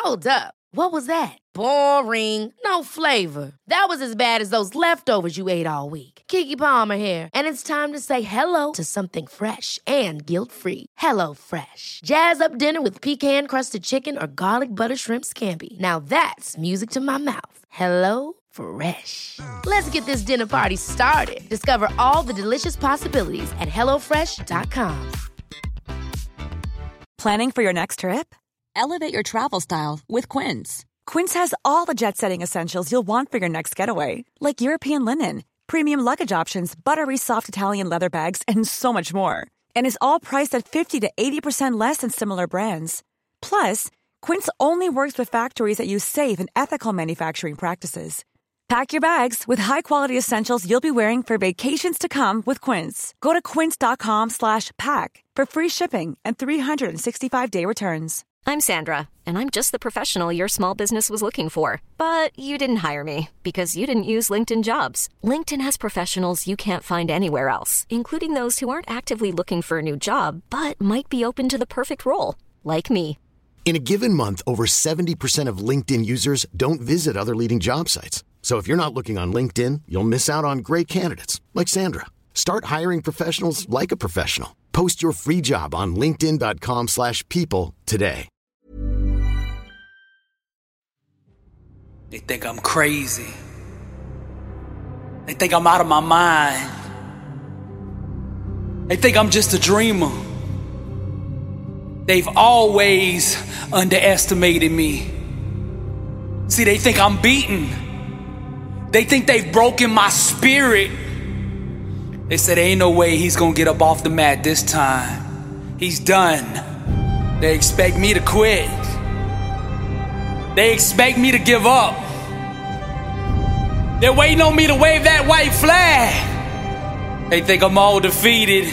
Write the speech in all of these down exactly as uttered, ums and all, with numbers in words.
Hold up. What was that? Boring. No flavor. That was as bad as those leftovers you ate all week. Keke Palmer here, and it's time to say hello to something fresh and guilt-free. Hello Fresh. Jazz up dinner with pecan-crusted chicken or garlic butter shrimp scampi. Now that's music to my mouth. Hello Fresh. Let's get this dinner party started. Discover all the delicious possibilities at hello fresh dot com. Planning for your next trip? Elevate your travel style with Quince. Quince has all the jet-setting essentials you'll want for your next getaway, like European linen, premium luggage options, buttery soft Italian leather bags, and so much more. And is all priced at fifty to eighty percent less than similar brands. Plus, Quince only works with factories that use safe and ethical manufacturing practices. Pack your bags with high-quality essentials you'll be wearing for vacations to come with Quince. Go to quince.com slash pack for free shipping and three sixty-five day returns. I'm Sandra, and I'm just the professional your small business was looking for. But you didn't hire me because you didn't use LinkedIn Jobs. LinkedIn has professionals you can't find anywhere else, including those who aren't actively looking for a new job, but might be open to the perfect role, like me. In a given month, over seventy percent of LinkedIn users don't visit other leading job sites. So if you're not looking on LinkedIn, you'll miss out on great candidates like Sandra. Start hiring professionals like a professional. Post your free job on linkedin.com slash people today. They think I'm crazy. They think I'm out of my mind. They think I'm just a dreamer. They've always underestimated me. See, they think I'm beaten. They think they've broken my spirit. They said ain't no way he's gonna get up off the mat this time. He's done. They expect me to quit. They expect me to give up. They're waiting on me to wave that white flag. They think I'm all defeated.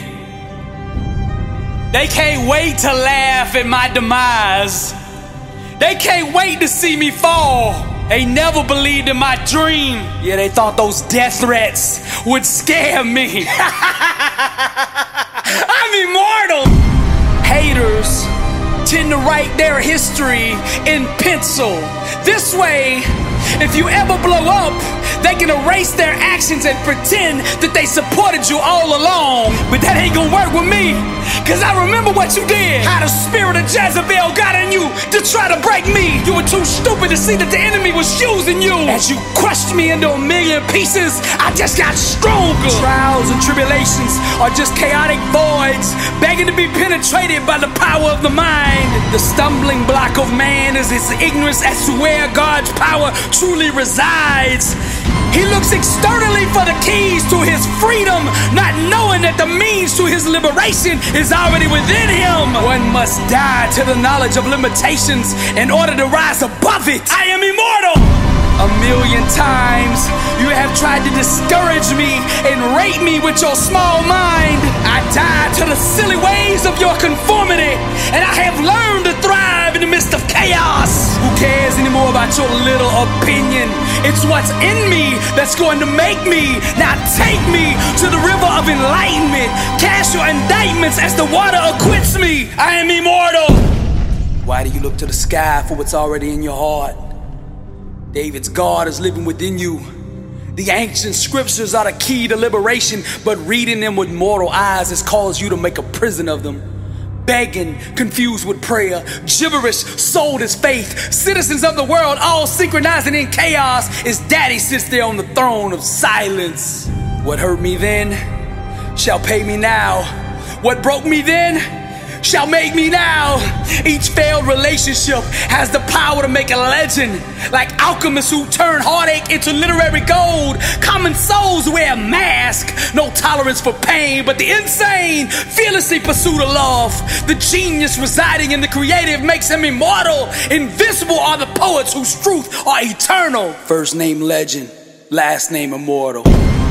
They can't wait to laugh at my demise. They can't wait to see me fall. They never believed in my dream. Yeah, they thought those death threats would scare me. I'm immortal. Haters tend to write their history in pencil. This way, if you ever blow up, they can erase their actions and pretend that they supported you all along. But that ain't gonna work with me, cause I remember what you did. How the spirit of Jezebel got in you to try to break me. You were too stupid to see that the enemy was using you. As you crushed me into a million pieces, I just got stronger. Trials and tribulations are just chaotic voids, begging to be penetrated by the power of the mind. The stumbling block of man is his ignorance as to where God's power truly resides. He looks externally for the keys to his freedom, not knowing that the means to his liberation is already within him. One must die to the knowledge of limitations in order to rise above it. I am immortal. A million times you have tried to discourage me and rate me with your small mind. I died to the silly ways of your conformity, and I have learned to thrive in the midst of chaos. Who cares anymore about your little opinion? It's what's in me that's going to make me. Now take me to the river of enlightenment. Cast your indictments as the water acquits me. I am immortal. Why do you look to the sky for what's already in your heart? David's God is living within you. The ancient scriptures are the key to liberation, but reading them with mortal eyes has caused you to make a prison of them. Begging, confused with prayer, gibberish sold as faith. Citizens of the world all synchronizing in chaos as daddy sits there on the throne of silence. What hurt me then shall pay me now. What broke me then shall make me now. Each failed relationship has the power to make a legend. Like alchemists who turn heartache into literary gold. Common souls wear a mask. No tolerance for pain, but the insane fearlessly pursue the love. The genius residing in the creative makes him immortal. Invincible are the poets whose truth are eternal. First name legend, last name immortal.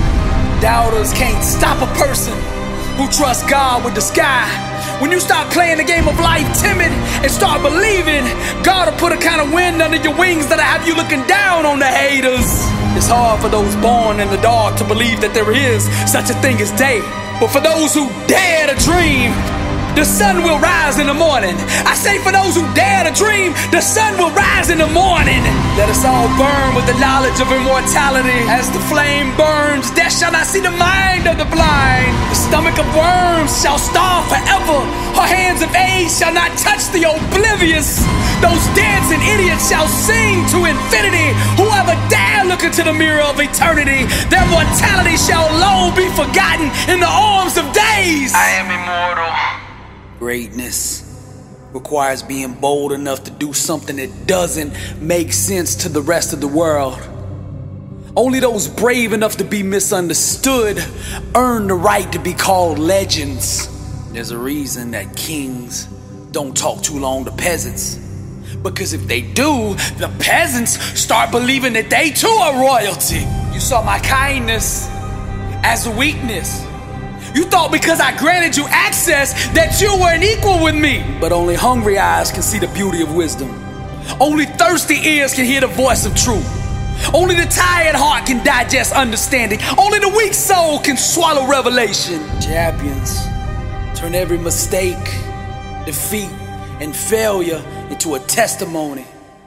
Doubters can't stop a person who trusts God with the sky. When you stop playing the game of life timid and start believing, God will put a kind of wind under your wings that'll have you looking down on the haters. It's hard for those born in the dark to believe that there is such a thing as day. But for those who dare to dream, the sun will rise in the morning. I say for those who dare to dream, the sun will rise in the morning. Let us all burn with the knowledge of immortality. As the flame burns, death shall not see the mind of the blind. The stomach of worms shall starve forever. Her hands of age shall not touch the oblivious. Those dancing idiots shall sing to infinity. Whoever dare look into the mirror of eternity, their mortality shall long be forgotten in the arms of days. I am immortal. Greatness requires being bold enough to do something that doesn't make sense to the rest of the world. Only those brave enough to be misunderstood earn the right to be called legends. There's a reason that kings don't talk too long to peasants. Because if they do, the peasants start believing that they too are royalty. You saw my kindness as a weakness. You thought because I granted you access that you were an equal with me. But only hungry eyes can see the beauty of wisdom. Only thirsty ears can hear the voice of truth. Only the tired heart can digest understanding. Only the weak soul can swallow revelation. Champions turn every mistake, defeat, and failure into a testimony.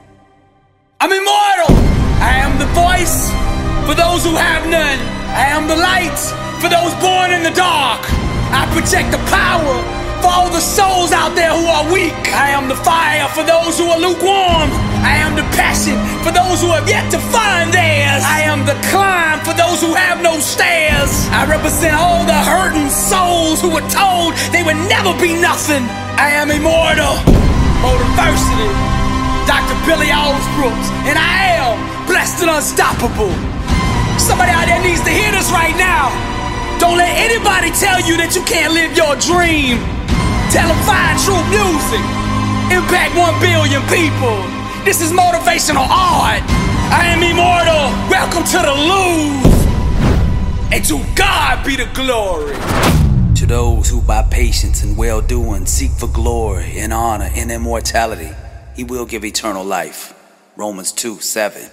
I'm immortal. I am the voice for those who have none. I am the light for those born in the dark. I project the power for all the souls out there who are weak. I am the fire for those who are lukewarm. I am the passion for those who have yet to find theirs. I am the climb for those who have no stairs. I represent all the hurting souls who were told they would never be nothing. I am immortal. Motiversity, Doctor Billy Alsbrooks, and I am blessed and unstoppable. Somebody out there needs to hear this right now. Don't let anybody tell you that you can't live your dream. Tell them find true music. Impact one billion people. This is motivational art. I am immortal. Welcome to the Louvre. And to God be the glory. To those who by patience and well-doing seek for glory and honor and immortality, he will give eternal life. Romans two seven.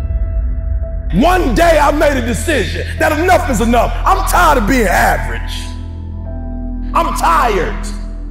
One day I made a decision that enough is enough. I'm tired of being average. I'm tired.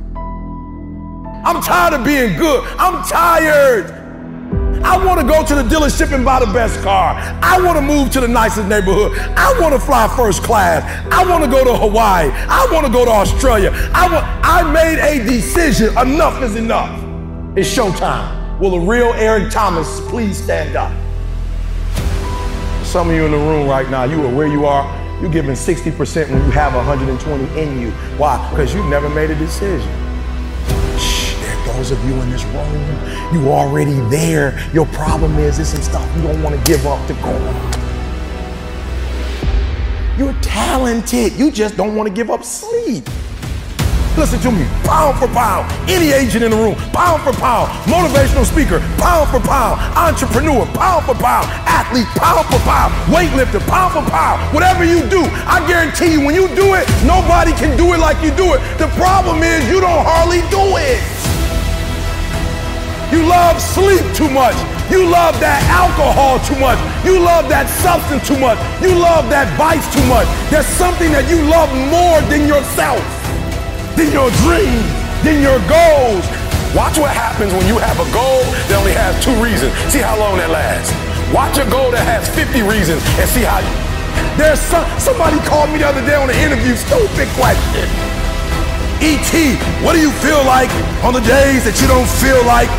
I'm tired of being good. I'm tired. I want to go to the dealership and buy the best car. I want to move to the nicest neighborhood. I want to fly first class. I want to go to Hawaii. I want to go to Australia. I want. I made a decision. Enough is enough. It's showtime. Will a real Eric Thomas please stand up? Some of you in the room right now, you are where you are. You're giving sixty percent when you have one hundred twenty in you. Why? Because you've never made a decision. Shh, there are those of you in this room, you already there. Your problem is there's some stuff you don't want to give up to go on. You're talented. You just don't want to give up sleep. Listen to me, pound for pound, any agent in the room, pound for pound, motivational speaker, pound for pound, entrepreneur, pound for pound, athlete, pound for pound, weightlifter, pound for pound, whatever you do, I guarantee you when you do it, nobody can do it like you do it. The problem is you don't hardly do it. You love sleep too much. You love that alcohol too much. You love that substance too much. You love that vice too much. There's something that you love more than yourself. Than your dreams, than your goals. Watch what happens when you have a goal that only has two reasons. See how long that lasts. Watch a goal that has fifty reasons and see how you... There's some, somebody called me the other day on an interview, stupid question. E T, what do you feel like on the days that you don't feel like?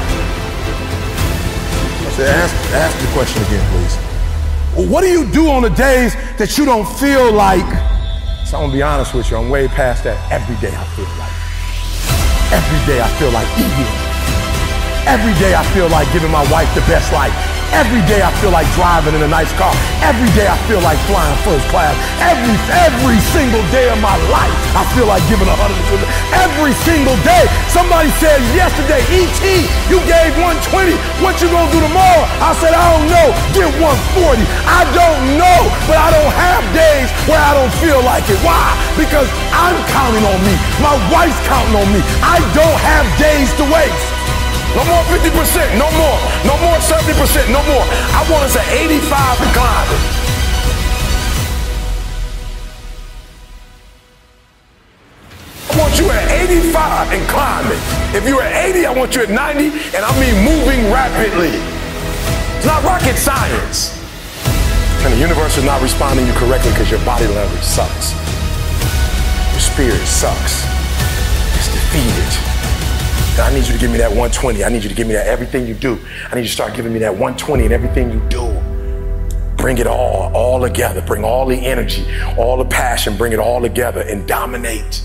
I said, ask, ask the question again, please. Well, what do you do on the days that you don't feel like? So I'm gonna be honest with you, I'm way past that. Every day I feel like. Every day I feel like eating. Every day I feel like giving my wife the best life. Every day I feel like driving in a nice car. Every day I feel like flying first class. Every every single day of my life, I feel like giving a hundred percent. Every single day. Somebody said yesterday, E T, you gave one twenty. What you gonna do tomorrow? I said, I don't know. Give one forty. I don't know, but I don't have days where I don't feel like it. Why? Because I'm counting on me. My wife's counting on me. I don't have days to waste. No more fifty percent, no more. No more seventy percent, no more. I want us at eighty-five and climbing. I want want you at eighty-five and climbing. If you're at eighty, I want you at ninety, and I mean moving rapidly. It's not rocket science. And the universe is not responding to you correctly because your body language sucks. Your spirit sucks. It's defeated. And I need you to give me that one twenty. I need you to give me that everything you do. I need you to start giving me that one twenty in everything you do. Bring it all, all together. Bring all the energy, all the passion, bring it all together and dominate.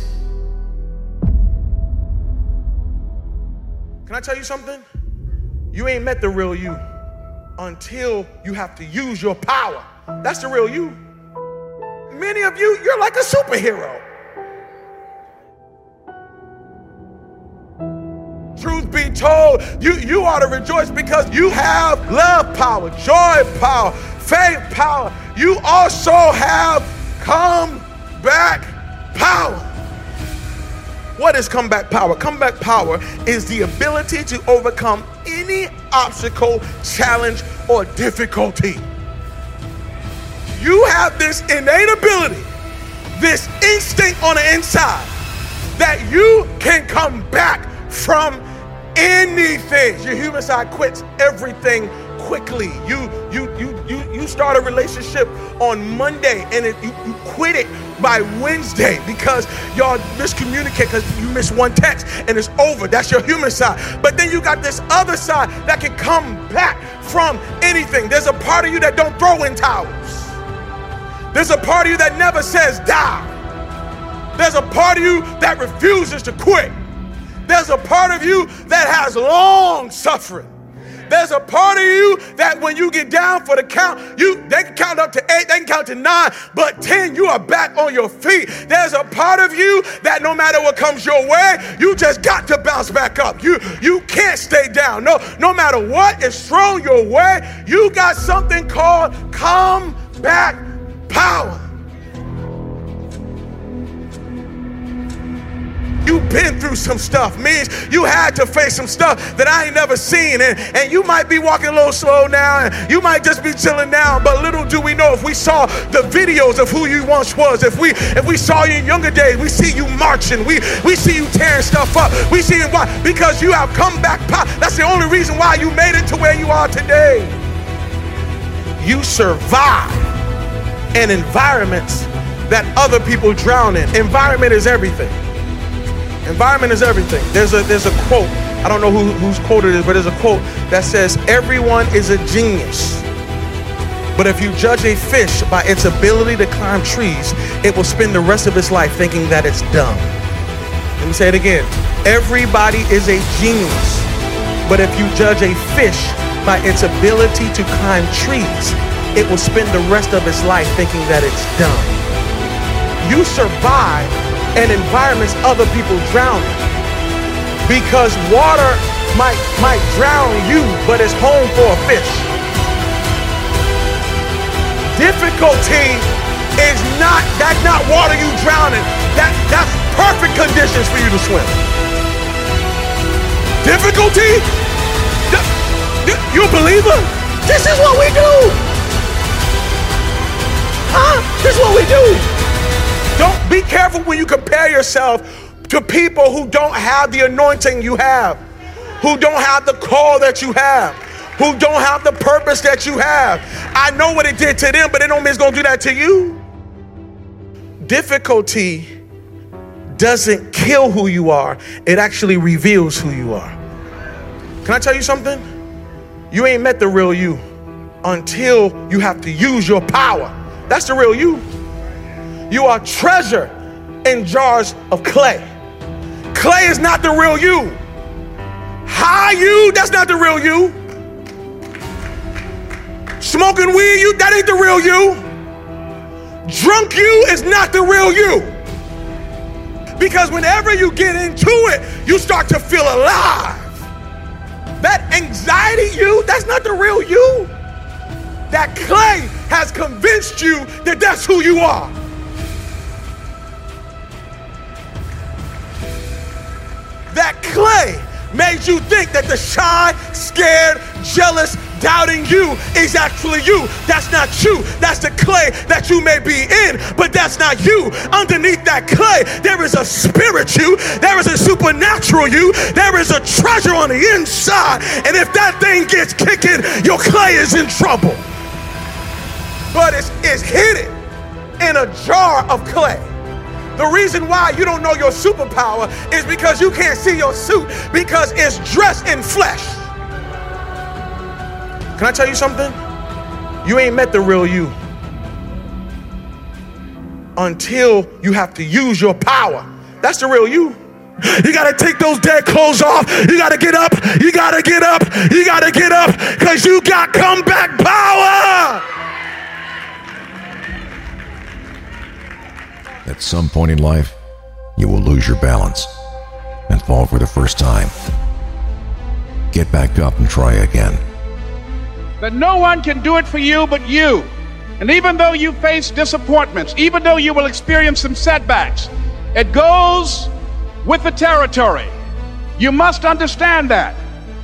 Can I tell you something? You ain't met the real you until you have to use your power. That's the real you. Many of you, you're like a superhero. Truth be told, you, you ought to rejoice because you have love power, joy power, faith power. You also have comeback power. What is comeback power? Comeback power is the ability to overcome any obstacle, challenge, or difficulty. You have this innate ability, this instinct on the inside, that you can come back from anything. Your human side quits everything quickly. You you you you you start a relationship on Monday and it, you, you quit it by Wednesday because y'all miscommunicate because you miss one text and it's over. That's your human side. But then you got this other side that can come back from anything. There's a part of you that don't throw in towels. There's a part of you that never says die. There's a part of you that refuses to quit. There's a part of you that has long suffering. There's a part of you that when you get down for the count, you they can count up to eight, they can count to nine, but ten, you are back on your feet. There's a part of you that no matter what comes your way, you just got to bounce back up. You you can't stay down. No, no matter what is thrown your way, you got something called comeback power. You've been through some stuff. Means you had to face some stuff that I ain't never seen. And, and you might be walking a little slow now, and you might just be chilling now, but little do we know, if we saw the videos of who you once was, if we if we saw you in younger days, we see you marching, we, we see you tearing stuff up, we see you, why? Because you have come back. That's the only reason why you made it to where you are today. You survive in environments that other people drown in. Environment is everything. Environment is everything. There's a there's a quote, I don't know who, whose quote it is, but there's a quote that says, everyone is a genius. But if you judge a fish by its ability to climb trees, it will spend the rest of its life thinking that it's dumb. Let me say it again. Everybody is a genius. But if you judge a fish by its ability to climb trees, it will spend the rest of its life thinking that it's dumb. You survive in environments other people drown in. Because water might, might drown you, but it's home for a fish. Difficulty is not, that's not water you drown in. That, that's perfect conditions for you to swim. Difficulty? You a believer? This is what we do. Huh? This is what we do. Don't be careful when you compare yourself to people who don't have the anointing you have, who don't have the call that you have, who don't have the purpose that you have. I know what it did to them, but it don't mean it's gonna do that to you. Difficulty doesn't kill who you are, it actually reveals who you are. Can I tell you something? You ain't met the real you until you have to use your power. That's the real you. You are treasure in jars of clay. Clay is not the real you. High you, that's not the real you. Smoking weed, you, that ain't the real you. Drunk you is not the real you. Because whenever you get into it, you start to feel alive. That anxiety you, that's not the real you. That clay has convinced you that that's who you are. That clay made you think that the shy, scared, jealous, doubting you is actually you. That's not you. That's the clay that you may be in, but that's not you. Underneath that clay, there is a spirit you. There is a supernatural you. There is a treasure on the inside. And if that thing gets kicking, your clay is in trouble. But it's, it's hidden in a jar of clay. The reason why you don't know your superpower is because you can't see your suit, because it's dressed in flesh. Can I tell you something? You ain't met the real you until you have to use your power. That's the real you. You gotta take those dead clothes off. You gotta get up. You gotta get up. You gotta get up, because you got comeback power. At some point in life, you will lose your balance and fall for the first time. Get back up and try again. That no one can do it for you but you. And even though you face disappointments, even though you will experience some setbacks, it goes with the territory. You must understand that.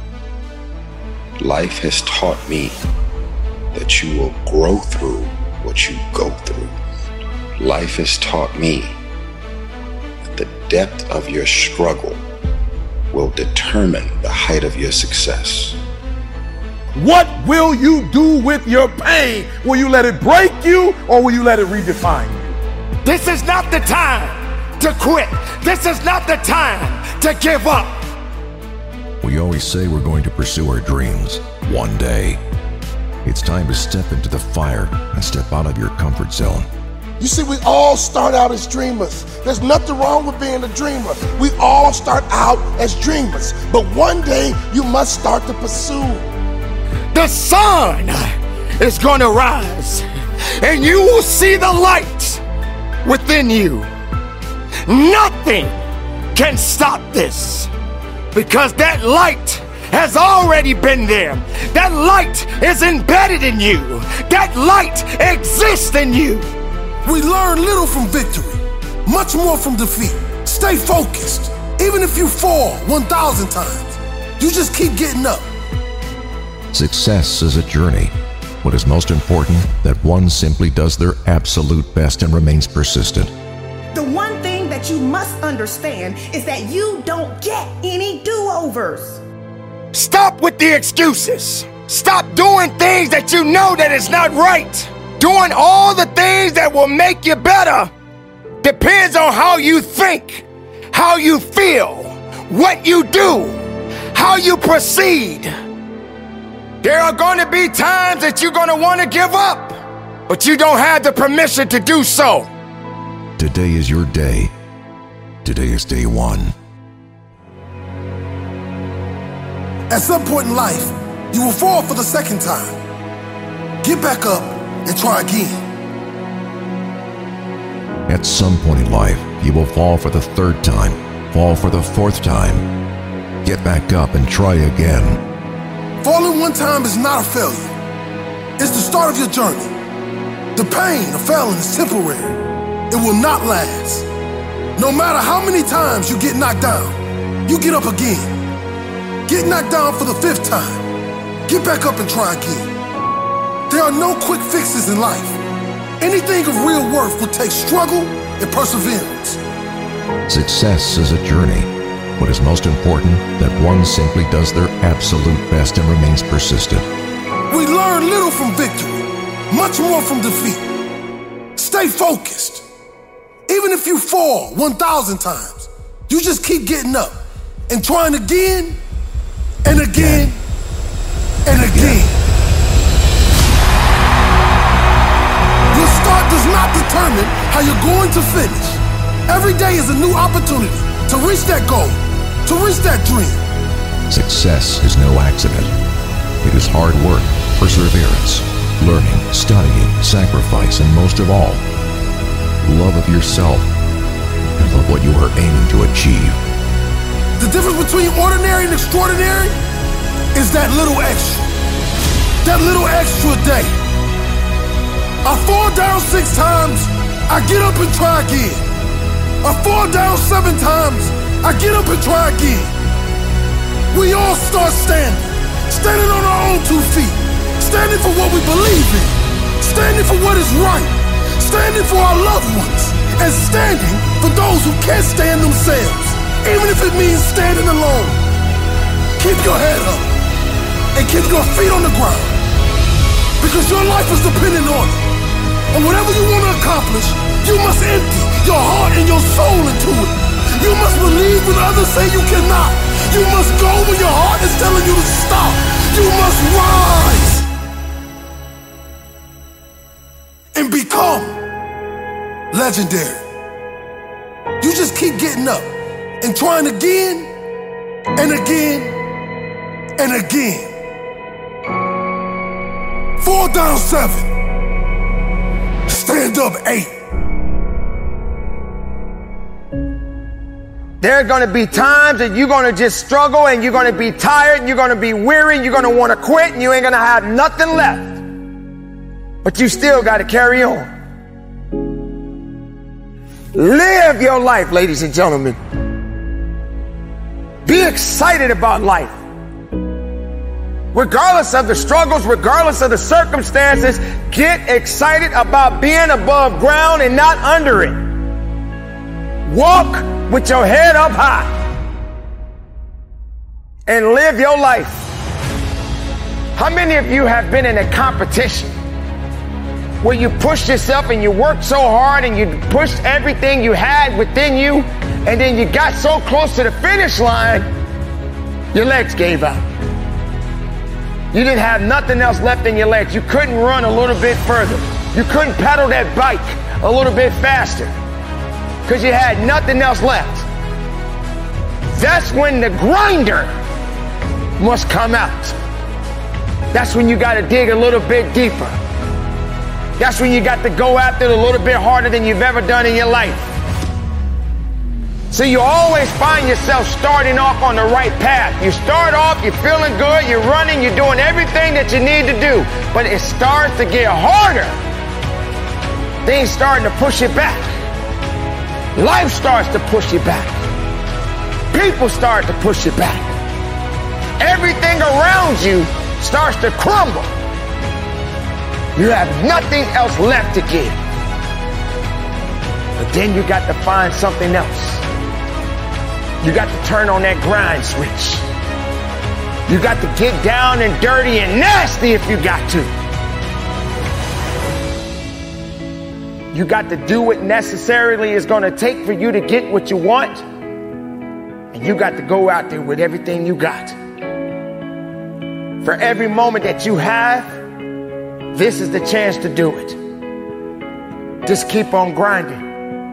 Life has taught me that you will grow through what you go through. Life has taught me that the depth of your struggle will determine the height of your success. What will you do with your pain? Will you let it break you, or will you let it redefine you? This is not the time to quit. This is not the time to give up. We always say we're going to pursue our dreams one day. It's time to step into the fire and step out of your comfort zone. You see, we all start out as dreamers. There's nothing wrong with being a dreamer. We all start out as dreamers. But one day, you must start to pursue. The sun is going to rise, and you will see the light within you. Nothing can stop this, because that light has already been there. That light is embedded in you. That light exists in you. We learn little from victory, much more from defeat. Stay focused. Even if you fall one thousand times, you just keep getting up. Success is a journey. What is most important, that one simply does their absolute best and remains persistent. The one thing that you must understand is that you don't get any do-overs. Stop with the excuses. Stop doing things that you know that is not right. Doing all the things that will make you better depends on how you think, how you feel, what you do, how you proceed. There are going to be times that you're going to want to give up, but you don't have the permission to do so. Today is your day. Today is day one. At some point in life, you will fall for the second time. Get back up and try again. At some point in life, you will fall for the third time, fall for the fourth time. Get back up and try again. Falling one time is not a failure. It's the start of your journey. The pain of failing is temporary. It will not last. No matter how many times you get knocked down, you get up again. Get knocked down for the fifth time. Get back up and try again. There are no quick fixes in life. Anything of real worth will take struggle and perseverance. Success is a journey. What is most important, that one simply does their absolute best and remains persistent. We learn little from victory, much more from defeat. Stay focused. Even if you fall one thousand times, you just keep getting up and trying again and again and again. Your start does not determine how you're going to finish. Every day is a new opportunity to reach that goal, to reach that dream. Success is no accident. It is hard work, perseverance, learning, studying, sacrifice, and most of all, love of yourself and love what you are aiming to achieve. The difference between ordinary and extraordinary is that little extra. That little extra day. I fall down six times, I get up and try again. I fall down seven times, I get up and try again. We all start standing, standing on our own two feet. standing for what we believe in, standing for what is right, standing for our loved ones, and standing for those who can't stand themselves, even if it means standing alone. Keep your head up and keep your feet on the ground, because your life is dependent on it. And whatever you want to accomplish, you must empty your heart and your soul into it. You must believe when others say you cannot. You must go when your heart is telling you to stop. You must rise and become legendary. You just keep getting up and trying again and again and again. Fall down seven. Stand up eight. There are going to be times that you're going to just struggle and you're going to be tired and you're going to be weary and you're going to want to quit and you ain't going to have nothing left. But you still got to carry on. Live your life, ladies and gentlemen. Be excited about life. Regardless of the struggles, regardless of the circumstances, get excited about being above ground and not under it. Walk with your head up high and live your life. How many of you have been in a competition where you pushed yourself and you worked so hard and you pushed everything you had within you, and then you got so close to the finish line, your legs gave out? You didn't have nothing else left in your legs. You couldn't run a little bit further. You couldn't pedal that bike a little bit faster because you had nothing else left. That's when the grinder must come out. That's when you got to dig a little bit deeper. That's when you got to go after it a little bit harder than you've ever done in your life. So you always find yourself starting off on the right path. You start off, you're feeling good, you're running, you're doing everything that you need to do. But it starts to get harder. Things starting to push you back. Life starts to push you back. People start to push you back. Everything around you starts to crumble. You have nothing else left to give. But then you got to find something else. You got to turn on that grind switch. You got to get down and dirty and nasty if you got to. You got to do what necessarily is going to take for you to get what you want. And you got to go out there with everything you got. For every moment that you have, this is the chance to do it. Just keep on grinding.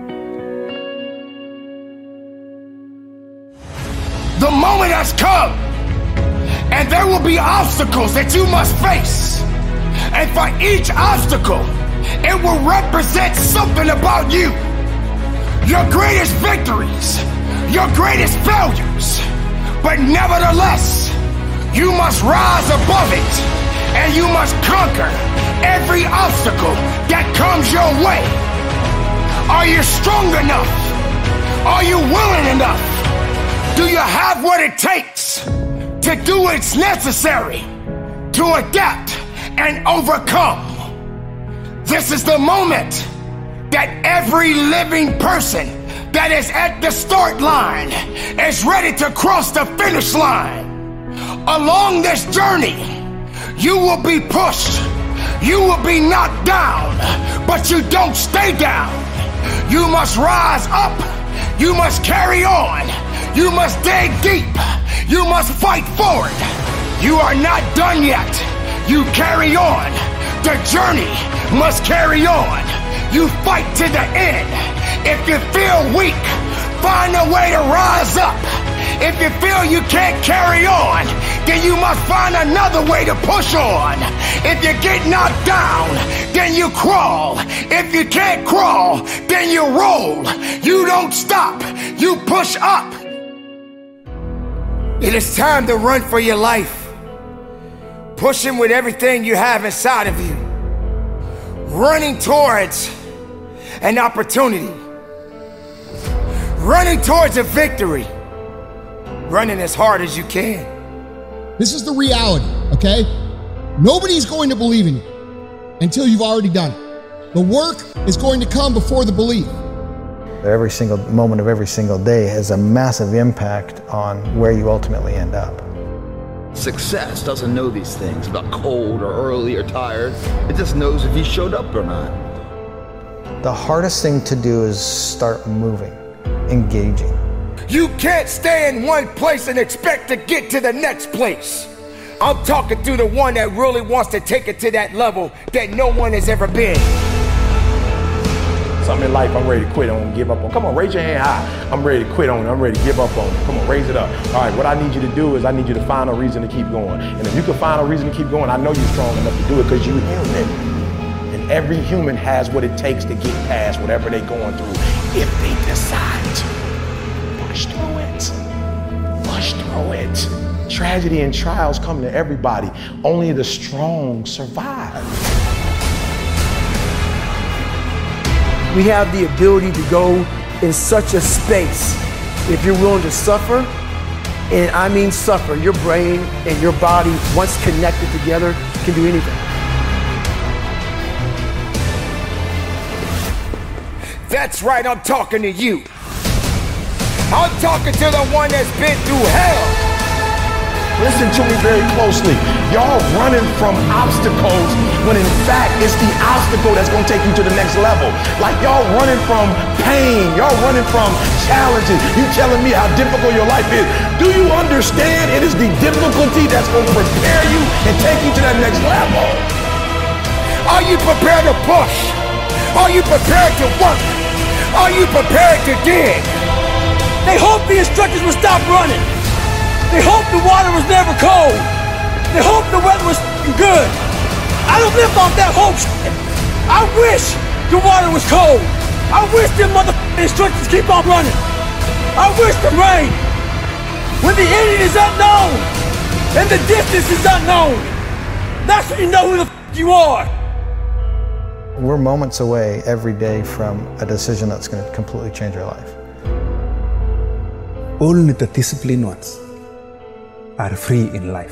The moment has come, and there will be obstacles that you must face. And for each obstacle, it will represent something about you. Your greatest victories, your greatest failures. But nevertheless, you must rise above it, and you must conquer every obstacle that comes your way. Are you strong enough? Are you willing enough? Do you have what it takes to do what's necessary to adapt and overcome? This is the moment that every living person that is at the start line is ready to cross the finish line. Along this journey, you will be pushed, you will be knocked down, but you don't stay down. You must rise up, you must carry on. You must dig deep. You must fight forward. You are not done yet. You carry on. The journey must carry on. You fight to the end. If you feel weak, find a way to rise up. If you feel you can't carry on, then you must find another way to push on. If you get knocked down, then you crawl. If you can't crawl, then you roll. You don't stop. You push up. It is time to run for your life. Pushing with everything you have inside of you. Running towards an opportunity. Running towards a victory. Running as hard as you can. This is the reality, okay? Nobody's going to believe in you until you've already done it. The work is going to come before the belief. Every single moment of every single day has a massive impact on where you ultimately end up. Success doesn't know these things about cold or early or tired. It just knows if you showed up or not. The hardest thing to do is start moving, engaging. You can't stay in one place and expect to get to the next place. I'm talking to the one that really wants to take it to that level that no one has ever been. Something in life I'm ready to quit on, give up on. Come on, raise your hand high. I'm ready to quit on it. I'm ready to give up on it. Come on, raise it up. All right, what I need you to do is I need you to find a reason to keep going. And if you can find a reason to keep going, I know you're strong enough to do it because you're human. And every human has what it takes to get past whatever they're going through if they decide to push through it. Push through it. Tragedy and trials come to everybody. Only the strong survive. We have the ability to go in such a space if you're willing to suffer, and I mean suffer. Your brain and your body, once connected together, can do anything. That's right, I'm talking to you. I'm talking to the one that's been through hell. Listen to me very closely. Y'all running from obstacles when in fact it's the obstacle that's gonna take you to the next level. Like y'all running from pain, y'all running from challenges. You telling me how difficult your life is. Do you understand it is the difficulty that's gonna prepare you and take you to that next level? Are you prepared to push? Are you prepared to work? Are you prepared to dig? They hoped the instructors would stop running. They hoped the water was never cold. They hoped the weather was good. I don't live off that hope shit. I wish the water was cold. I wish them motherfucking instructors keep on running. I wish the rain. When the ending is unknown and the distance is unknown, that's when you know who the f you are. We're moments away every day from a decision that's going to completely change our life. Only the disciplined ones are free in life.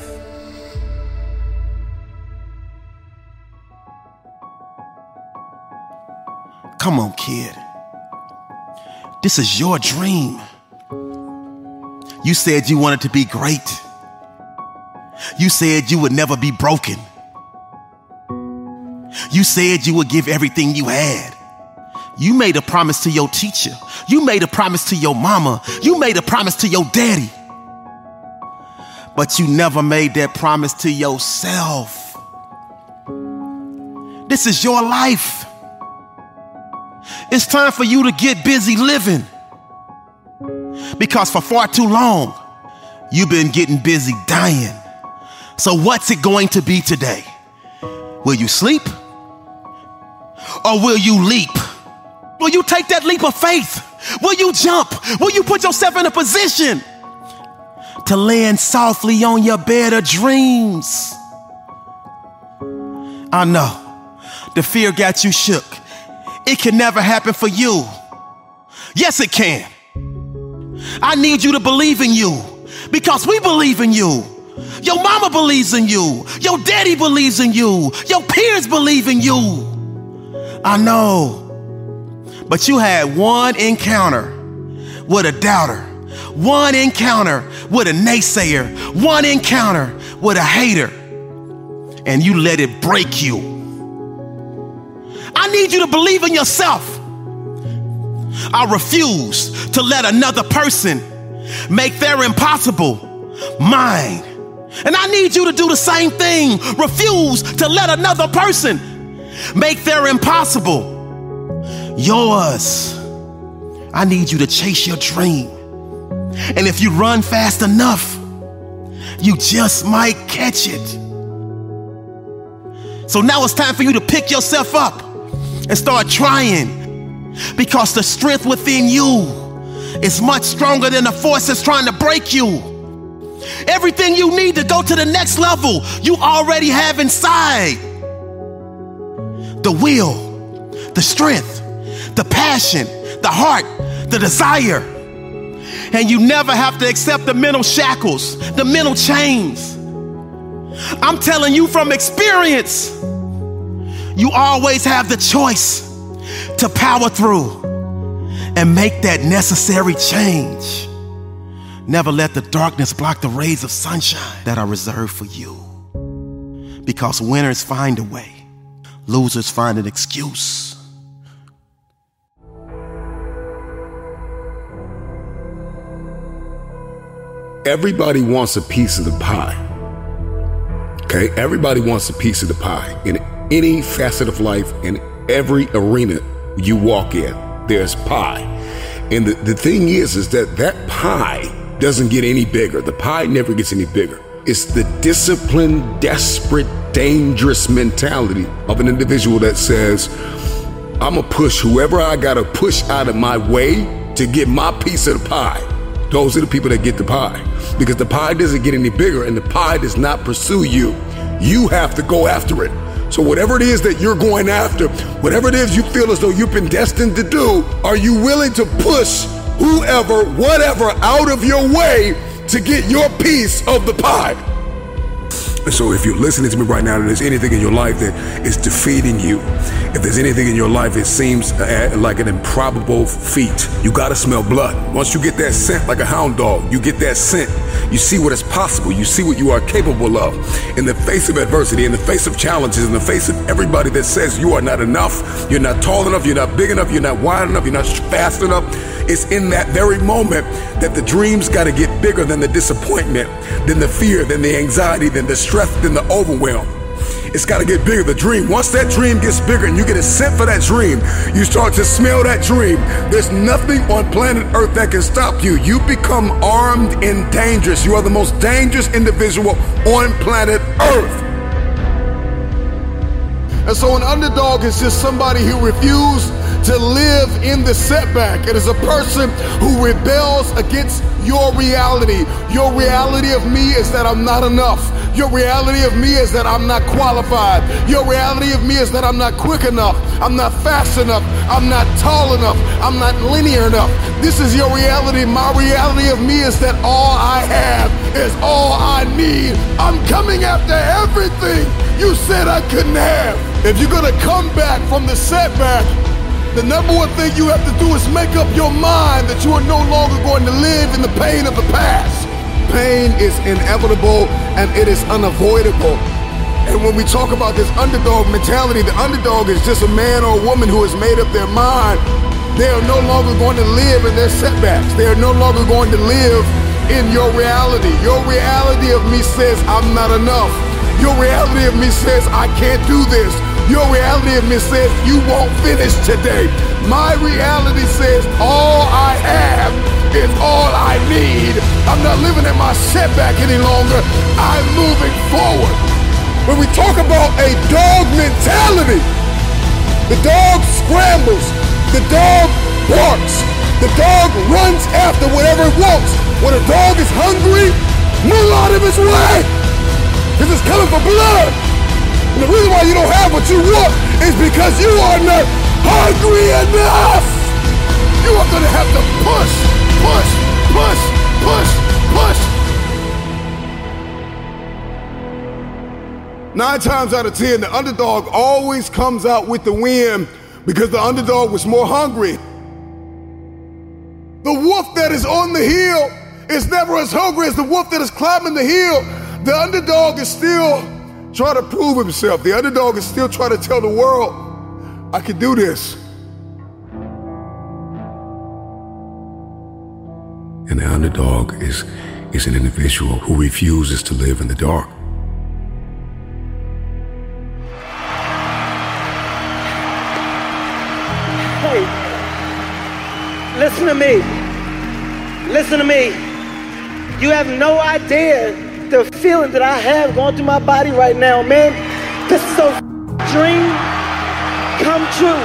Come on, kid. This is your dream. You said you wanted to be great. You said you would never be broken. You said you would give everything you had. You made a promise to your teacher. You made a promise to your mama. You made a promise to your daddy. But you never made that promise to yourself. This is your life. It's time for you to get busy living. Because for far too long, you've been getting busy dying. So what's it going to be today? Will you sleep? Or will you leap? Will you take that leap of faith? Will you jump? Will you put yourself in a position to land softly on your bed of dreams? I know the fear got you shook. It can never happen for you. Yes, it can. I need you to believe in you because we believe in you. Your mama believes in you. Your daddy believes in you. Your peers believe in you. I know. But you had one encounter with a doubter, one encounter with a naysayer, one encounter with a hater, and you let it break you. I need you to believe in yourself. I refuse to let another person make their impossible mine. And I need you to do the same thing. Refuse to let another person make their impossible yours. I need you to chase your dream. And if you run fast enough, you just might catch it. So now it's time for you to pick yourself up and start trying, because the strength within you is much stronger than the force that's trying to break you. Everything you need to go to the next level, you already have inside. The will, the strength, the passion, the heart, the desire. And you never have to accept the mental shackles, the mental chains. I'm telling you from experience, you always have the choice to power through and make that necessary change. Never let the darkness block the rays of sunshine that are reserved for you. Because winners find a way, losers find an excuse. Everybody wants a piece of the pie. Okay, everybody wants a piece of the pie. In any facet of life, in every arena you walk in, there's pie. And the, the thing is, is that that pie doesn't get any bigger. The pie never gets any bigger. It's the disciplined, desperate, dangerous mentality of an individual that says, I'm gonna push whoever I gotta push out of my way to get my piece of the pie. Those are the people that get the pie. Because the pie doesn't get any bigger and the pie does not pursue you. You have to go after it. So whatever it is that you're going after, whatever it is you feel as though you've been destined to do, are you willing to push whoever, whatever out of your way to get your piece of the pie? And so if you're listening to me right now and there's anything in your life that is defeating you, if there's anything in your life that seems uh, like an improbable feat, you gotta smell blood. Once you get that scent like a hound dog, you get that scent, you see what is possible, you see what you are capable of. In the face of adversity, in the face of challenges, in the face of everybody that says you are not enough, you're not tall enough, you're not big enough, you're not wide enough, you're not fast enough, it's in that very moment that the dreams gotta get bigger than the disappointment, than the fear, than the anxiety, than the stress, than the overwhelm. It's got to get bigger, the dream. Once that dream gets bigger and you get a scent for that dream, you start to smell that dream. There's nothing on planet Earth that can stop you. You become armed and dangerous. You are the most dangerous individual on planet Earth. And so an underdog is just somebody who refused to live in the setback. It is a person who rebels against your reality. Your reality of me is that I'm not enough. Your reality of me is that I'm not qualified. Your reality of me is that I'm not quick enough. I'm not fast enough. I'm not tall enough. I'm not linear enough. This is your reality. My reality of me is that all I have is all I need. I'm coming after everything you said I couldn't have. If you're gonna come back from the setback, the number one thing you have to do is make up your mind that you are no longer going to live in the pain of the past. Pain is inevitable and it is unavoidable. And when we talk about this underdog mentality, the underdog is just a man or a woman who has made up their mind. They are no longer going to live in their setbacks. They are no longer going to live in your reality. Your reality of me says I'm not enough. Your reality of me says I can't do this. Your reality of me says you won't finish today. My reality says all I have is all I need. I'm not living in my setback any longer. I'm moving forward. When we talk about a dog mentality, the dog scrambles, the dog barks, the dog runs after whatever it wants. When a dog is hungry, move out of his way, because it's coming for blood. And the reason why you don't have what you want is because you are not hungry enough. You are gonna have to push, push, push, push, push. Nine times out of ten, the underdog always comes out with the win because the underdog was more hungry. The wolf that is on the hill is never as hungry as the wolf that is climbing the hill. The underdog is still trying to prove himself. The underdog is still trying to tell the world, I can do this. And the underdog is, is an individual who refuses to live in the dark. Hey, listen to me. Listen to me. You have no idea the feeling that I have going through my body right now, man. This is a dream come true.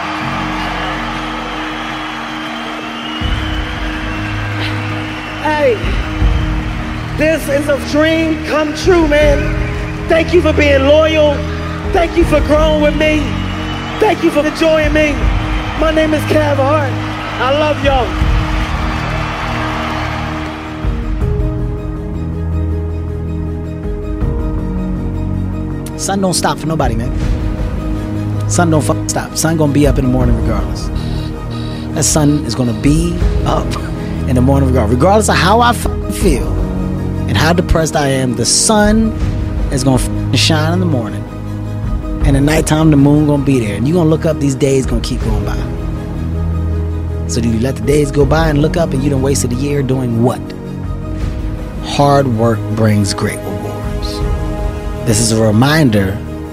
Hey, this is a dream come true, man. Thank you for being loyal. Thank you for growing with me. Thank you for enjoying me. My name is Cav Hart. I love y'all. Sun don't stop for nobody, man. Sun don't fucking stop. Sun gonna be up in the morning regardless. That sun is gonna be up in the morning regardless. Regardless of how I fucking feel and how depressed I am, the sun is gonna fucking shine in the morning. And at nighttime, the moon gonna be there. And you gonna look up, these days gonna keep going by. So do you let the days go by and look up and you done wasted a year doing what? Hard work brings great rewards. This is a reminder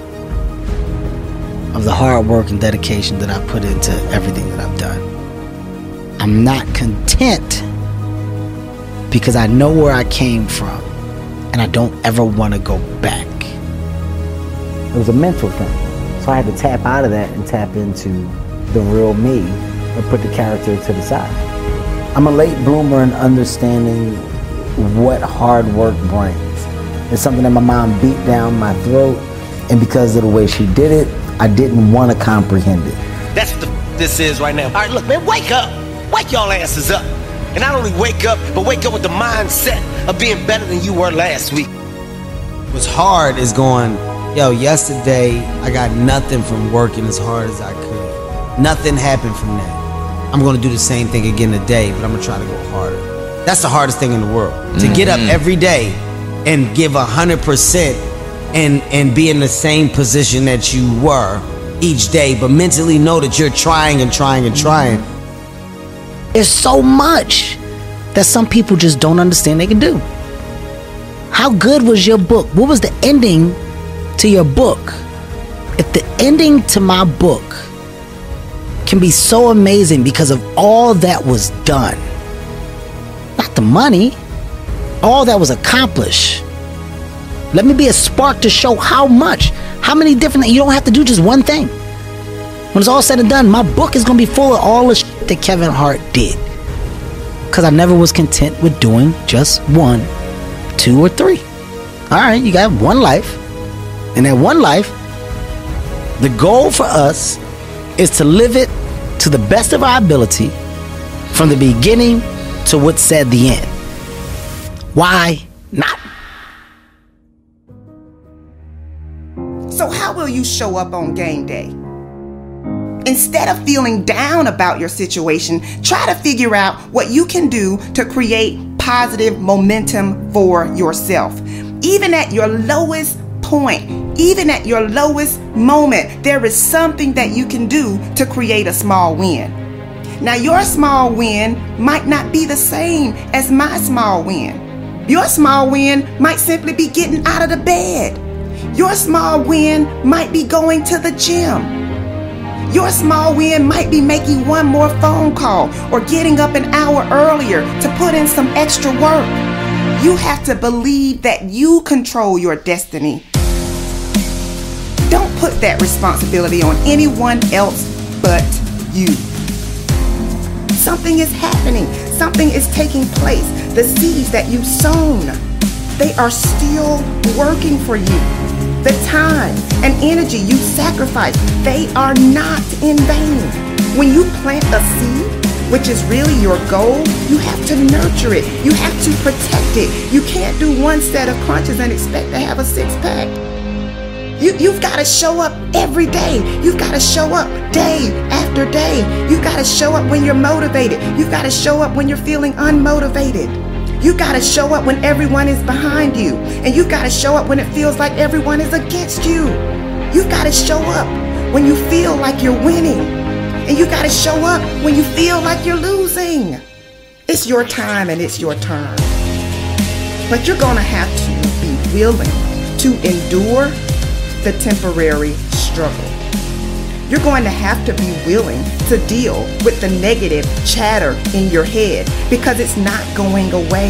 of the hard work and dedication that I put into everything that I've done. I'm not content because I know where I came from and I don't ever want to go back. It was a mental thing. So I had to tap out of that and tap into the real me and put the character to the side. I'm a late bloomer in understanding what hard work brings. It's something that my mom beat down my throat, and because of the way she did it, I didn't want to comprehend it. That's what the f- this is right now. All right, look, man, wake up. Wake y'all asses up. And not only wake up, but wake up with the mindset of being better than you were last week. What's hard is going, yo, yesterday I got nothing from working as hard as I could. Nothing happened from that. I'm going to do the same thing again today, but I'm going to try to go harder. That's the hardest thing in the world. Mm-hmm. To get up every day and give one hundred percent and, and be in the same position that you were each day, but mentally know that you're trying and trying and trying. There's so much that some people just don't understand they can do. How good was your book? What was the ending to your book? If the ending to my book can be so amazing because of all that was done, not the money, all that was accomplished. Let me be a spark to show how much, how many different, you don't have to do just one thing. When it's all said and done, my book is going to be full of all the shit that Kevin Hart did. Because I never was content with doing just one, two, or three. All right, you got one life. And that one life, the goal for us is to live it to the best of our ability from the beginning to what's said the end. Why not? So how will you show up on game day? Instead of feeling down about your situation, try to figure out what you can do to create positive momentum for yourself. Even at your lowest point, even at your lowest moment, there is something that you can do to create a small win. Now, your small win might not be the same as my small win. Your small win might simply be getting out of the bed. Your small win might be going to the gym. Your small win might be making one more phone call or getting up an hour earlier to put in some extra work. You have to believe that you control your destiny. Don't put that responsibility on anyone else but you. Something is happening. Something is taking place. The seeds that you've sown, they are still working for you. The time and energy you sacrifice, they are not in vain. When you plant a seed, which is really your goal, you have to nurture it. You have to protect it. You can't do one set of crunches and expect to have a six pack. You, you've got to show up every day. You've got to show up day after day. You've got to show up when you're motivated. You've got to show up when you're feeling unmotivated. You got to show up when everyone is behind you. And you got to show up when it feels like everyone is against you. You got to show up when you feel like you're winning. And you got to show up when you feel like you're losing. It's your time and it's your turn. But you're going to have to be willing to endure the temporary struggle. You're going to have to be willing to deal with the negative chatter in your head because it's not going away.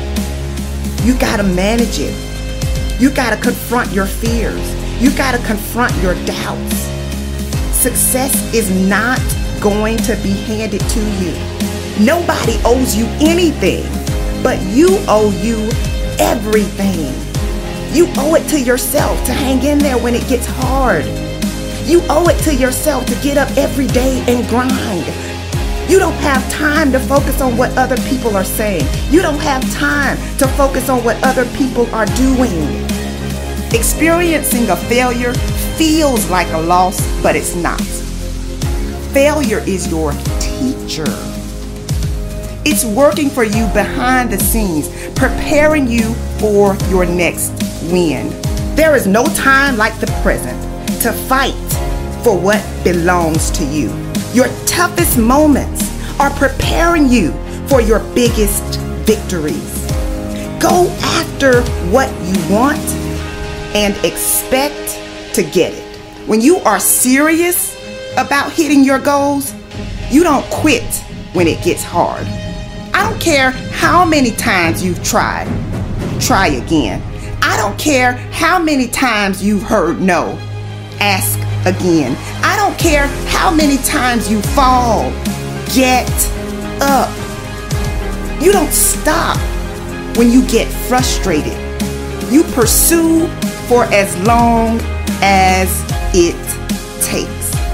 You got to manage it. You got to confront your fears. You got to confront your doubts. Success is not going to be handed to you. Nobody owes you anything, but you owe you everything. You owe it to yourself to hang in there when it gets hard. You owe it to yourself to get up every day and grind. You don't have time to focus on what other people are saying. You don't have time to focus on what other people are doing. Experiencing a failure feels like a loss, but it's not. Failure is your teacher. It's working for you behind the scenes, preparing you for your next win. There is no time like the present to fight for what belongs to you. Your toughest moments are preparing you for your biggest victories. Go after what you want and expect to get it. When you are serious about hitting your goals, you don't quit when it gets hard. I don't care how many times you've tried. Try again. I don't care how many times you've heard no. Ask again. I don't care how many times you fall. Get up. You don't stop when you get frustrated. You pursue for as long as it takes.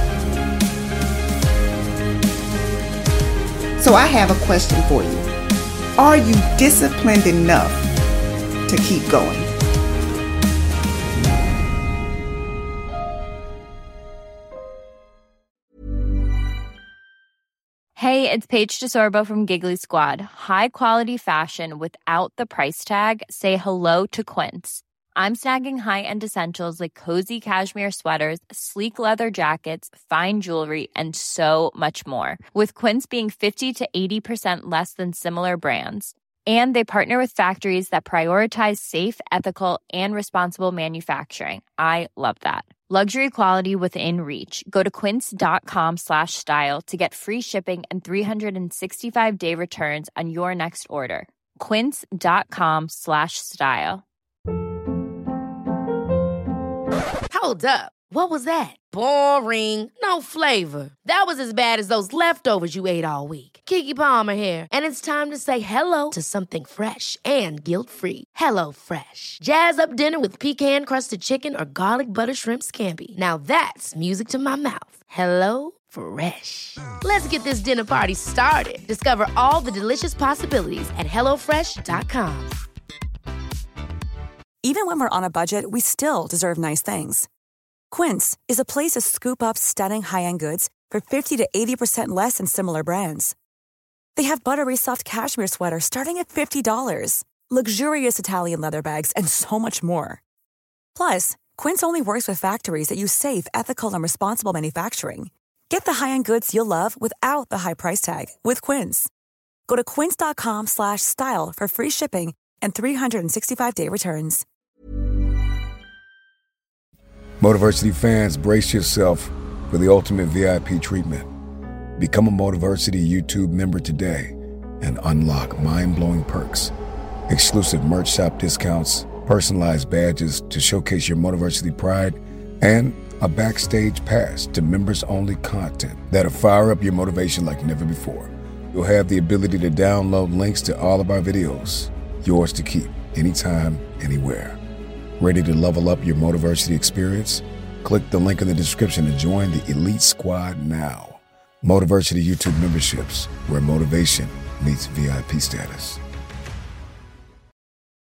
So I have a question for you. Are you disciplined enough to keep going? Hey, it's Paige DeSorbo from Giggly Squad. High quality fashion without the price tag. Say hello to Quince. I'm snagging high-end essentials like cozy cashmere sweaters, sleek leather jackets, fine jewelry, and so much more. With Quince being fifty to eighty percent less than similar brands. And they partner with factories that prioritize safe, ethical, and responsible manufacturing. I love that. Luxury quality within reach. Go to quince.com slash style to get free shipping and three sixty-five day returns on your next order. Quince.com slash style. Hold up. What was that? Boring. No flavor. That was as bad as those leftovers you ate all week. Keke Palmer here. And it's time to say hello to something fresh and guilt-free. Hello Fresh. Jazz up dinner with pecan-crusted chicken or garlic butter shrimp scampi. Now that's music to my mouth. Hello Fresh. Let's get this dinner party started. Discover all the delicious possibilities at hello fresh dot com. Even when we're on a budget, we still deserve nice things. Quince is a place to scoop up stunning high-end goods for fifty to eighty percent less than similar brands. They have buttery soft cashmere sweaters starting at fifty dollars, luxurious Italian leather bags, and so much more. Plus, Quince only works with factories that use safe, ethical, and responsible manufacturing. Get the high-end goods you'll love without the high price tag with Quince. Go to quince.com slash style for free shipping and three sixty-five day returns. Motiversity fans, brace yourself for the ultimate V I P treatment. Become a Motiversity YouTube member today and unlock mind-blowing perks. Exclusive merch shop discounts, personalized badges to showcase your Motiversity pride, and a backstage pass to members-only content that'll fire up your motivation like never before. You'll have the ability to download links to all of our videos, yours to keep, anytime, anywhere. Ready to level up your Motiversity experience? Click the link in the description to join the Elite Squad now. Motiversity YouTube memberships, where motivation meets V I P status.